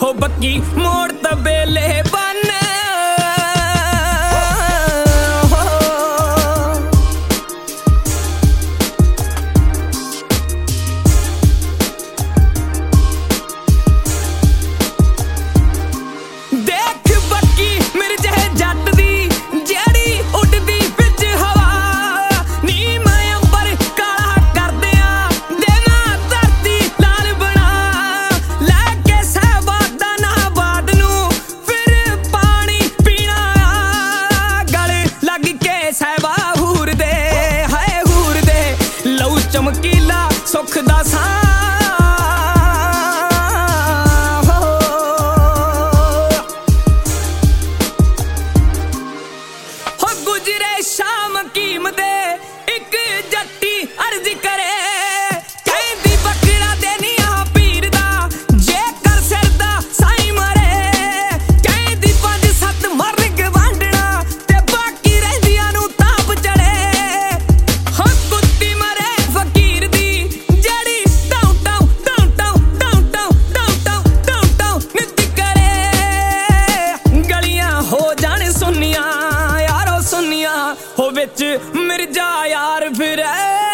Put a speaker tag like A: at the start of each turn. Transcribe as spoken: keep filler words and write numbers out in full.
A: हो बक्की मोड़ तबेले बन चमकीला सुख दा हो गुजरे शाम कीम दे एक जट्टी अर्ज करे कहंदी बकरा देनिया पीर दा जे कर सिर दा साई मरे कहंदी पंज सत्त मर्ग वांडना ते बाकी रहिंदियां नू ताप चढ़े हो कुत्ती मरे फकीर दी जड़ी टाउ टाउ टाउ टाउ टाउ टाउ टाउ टाउ टाउ नित करे गलियां हो जाने सुनिया यारो सुनिया हो विच मिर्जा यार फिरे।